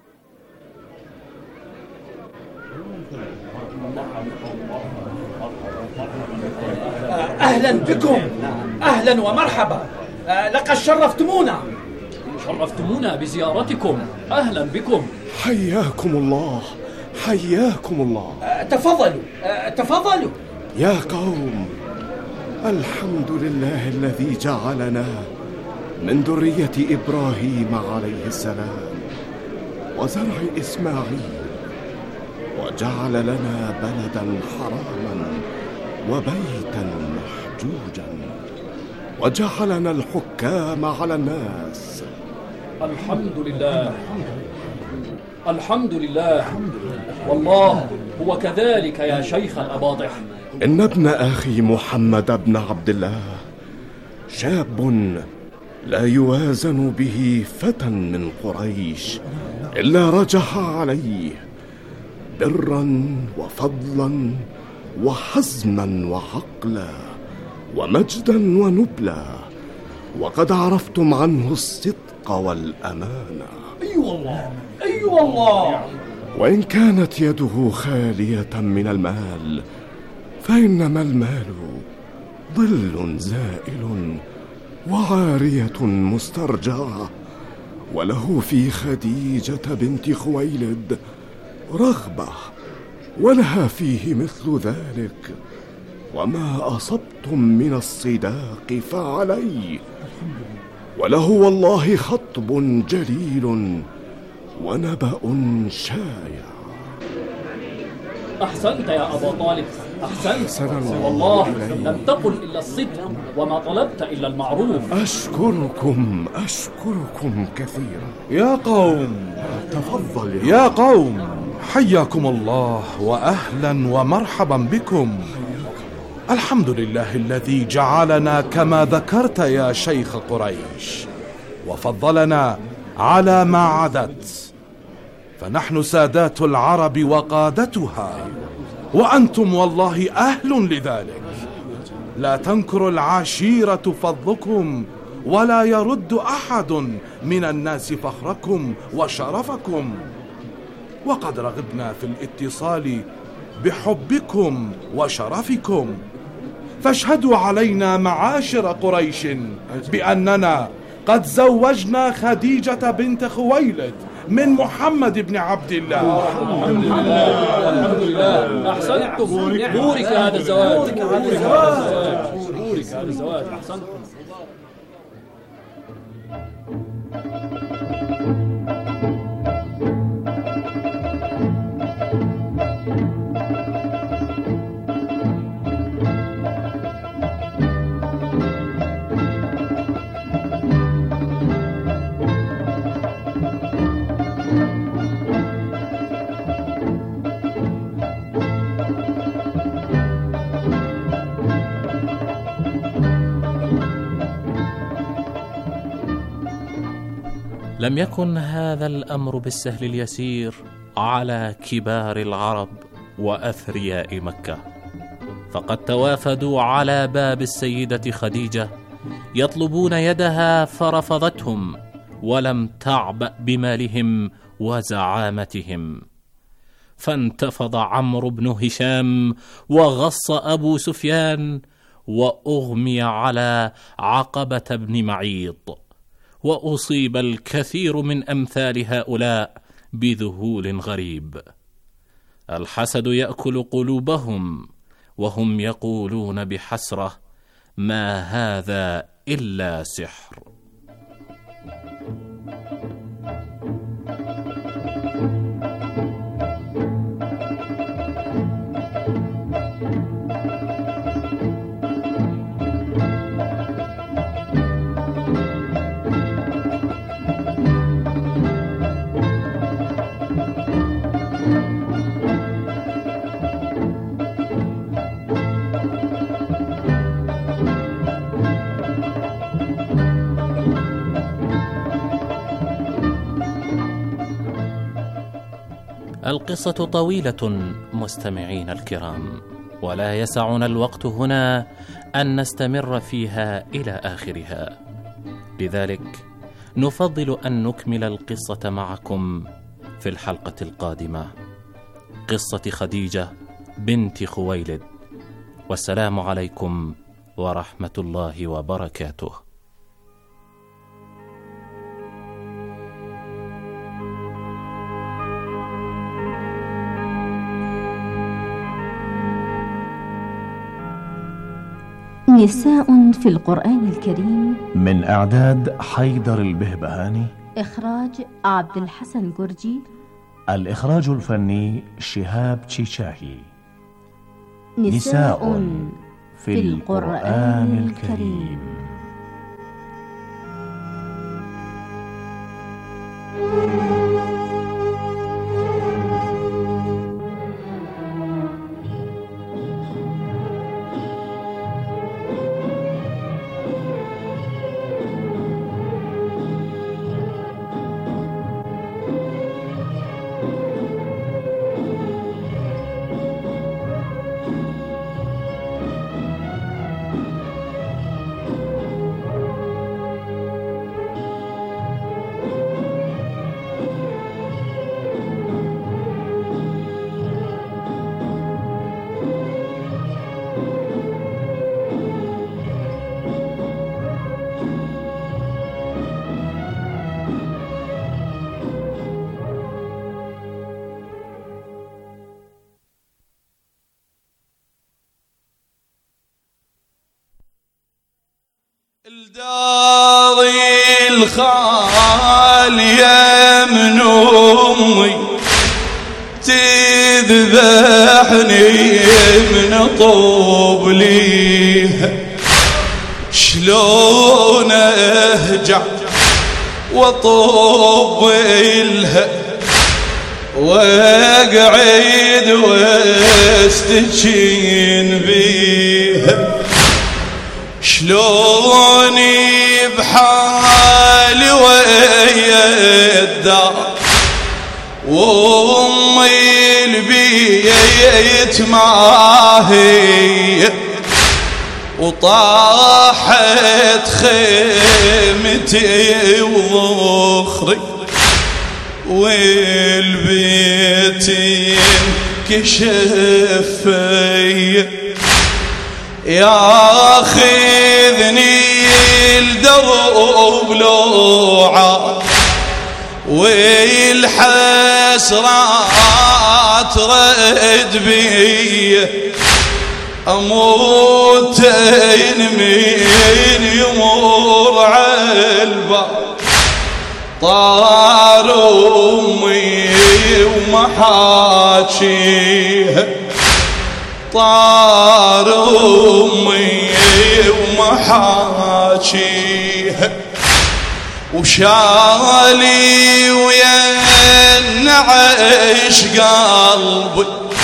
أهلا بكم، أهلا ومرحبا، لقد شرفتمونا. شرفتمونا بزيارتكم، أهلا بكم. حياكم الله، حياكم الله. تفضلوا تفضلوا. يا قوم، الحمد لله الذي جعلنا من ذرية إبراهيم عليه السلام وزرع إسماعيل، وجعل لنا بلدا حراما وبيتا محجوجا، وجعلنا الحكام على الناس. الحمد لله الحمد لله، والله هو كذلك يا شيخ الأباطح. إن ابن أخي محمد بن عبد الله شاب لا يوازن به فتى من قريش إلا رجح عليه برا وفضلا وحزما وعقلا ومجدا ونبلا، وقد عرفتم عنه الصدق والأمانة. أي والله أي والله. وإن كانت يده خالية من المال فإنما المال ظل زائل وعارية مسترجعة، وله في خديجة بنت خويلد رغبة ولها فيه مثل ذلك، وما أصبتم من الصداق فعليه، وله والله خطب جليل ونبأ شايع. أحسنت يا أبا طالب، أحسنت، والله لم تقل إلا الصدق وما طلبت إلا المعروف. أشكركم أشكركم كثيرا. يا قوم تفضل يا قوم، حياكم الله وأهلا ومرحبا بكم. الحمد لله الذي جعلنا كما ذكرت يا شيخ قريش وفضلنا على ما عدت، فنحن سادات العرب وقادتها، وأنتم والله أهل لذلك. لا تنكر العشيرة فضلكم، ولا يرد أحد من الناس فخركم وشرفكم، وقد رغبنا في الاتصال بحبكم وشرفكم، فاشهدوا علينا معاشر قريش بأننا قد زوجنا خديجة بنت خويلد من محمد بن عبد الله. الحمد لله الحمد لله، أحسنتم، بورك هذا الزواج، بورك هذا الزواج، بورك هذا الزواج، أحسنتم. لم يكن هذا الأمر بالسهل اليسير على كبار العرب وأثرياء مكة، فقد توافدوا على باب السيدة خديجة يطلبون يدها فرفضتهم، ولم تعبأ بمالهم وزعامتهم، فانتفض عمرو بن هشام وغص أبو سفيان، وأغمي على عقبة بن معيط، وأصيب الكثير من أمثال هؤلاء بذهول غريب. الحسد يأكل قلوبهم، وهم يقولون بحسرة: ما هذا إلا سحر. القصة طويلة مستمعين الكرام، ولا يسعنا الوقت هنا أن نستمر فيها إلى آخرها، لذلك نفضل أن نكمل القصة معكم في الحلقة القادمة، قصة خديجة بنت خويلد. والسلام عليكم ورحمة الله وبركاته. نساء في القرآن الكريم، من إعداد حيدر البهبهاني، إخراج عبد الحسن جرجي، الإخراج الفني شهاب تشيشاهي. نساء في القرآن الكريم. الداري الخالية من أمي تذبحني من طوب ليها، شلون أهجع وطوب إلها واقعد واستجين بيها، شلوني بحالي ويا الدار وامي البيت معاهي وطاحت خيمتي وظخري والبيت انكشف فيا، ياخذني الدرب لوعة والحسرات رد بي، اموت من يمر عالباب طار امي ومحاكيها، طار امي ومحاكيها، وشالي ويا النعش قلبي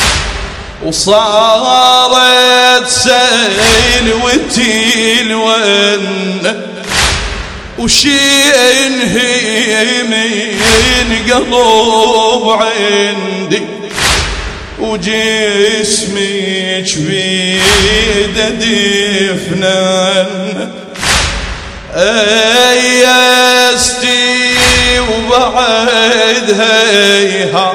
وصارت سلوتي الونه، وشينهي من قلب عندي وجسمي جبيد دفنان، ايستي وبعد هيها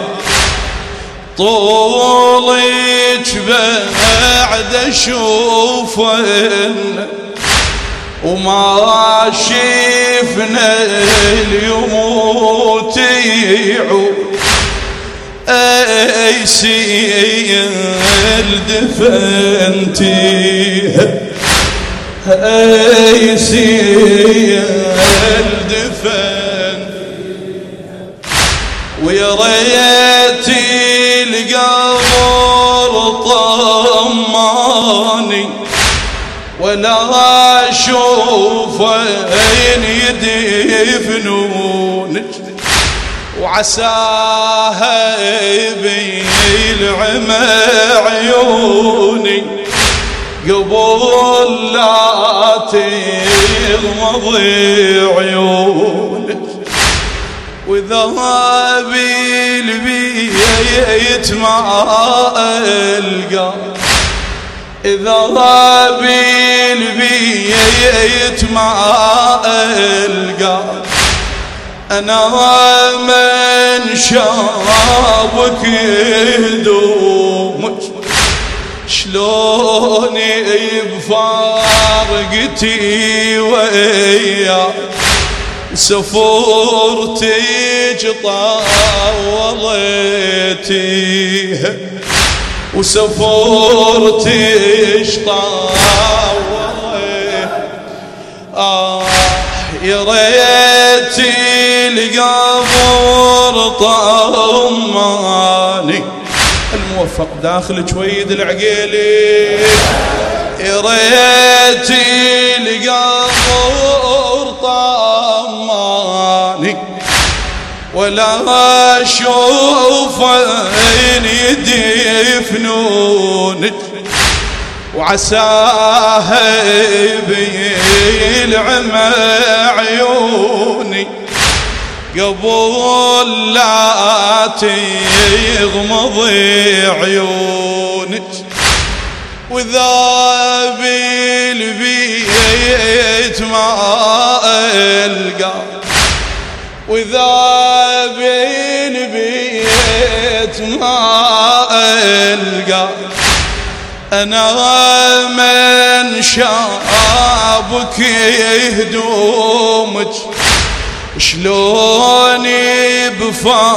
طولك بعد اشوفن وما شفنا اليوم تيعود، اي سيل دفنتيها، اي سيل دفن، ويا ريت القبر طماني ولا اشوف وين يدفنونك، وعساها بالعمى عيوني قبل لا تغمضي عيونك، وذهب البيت ما ألقى، ذهب البيت ما ألقى، أنا من شافك هدومك شلوني بفارقتي وياك، سفورتك طاولتيها وسفورتك طاولتيها، آه يا ريت القبر طماني، الموفق داخل جويد العقيلي، يا ريت القبر طماني ولا اشوف وين يدفنونك، وعساها بالعمى عيوني قبل لا تغمضي عيونك، وذاب البيت ما ألقى، وذاب البيت ما ألقى، أنا من شابك هدومك شلوني بفا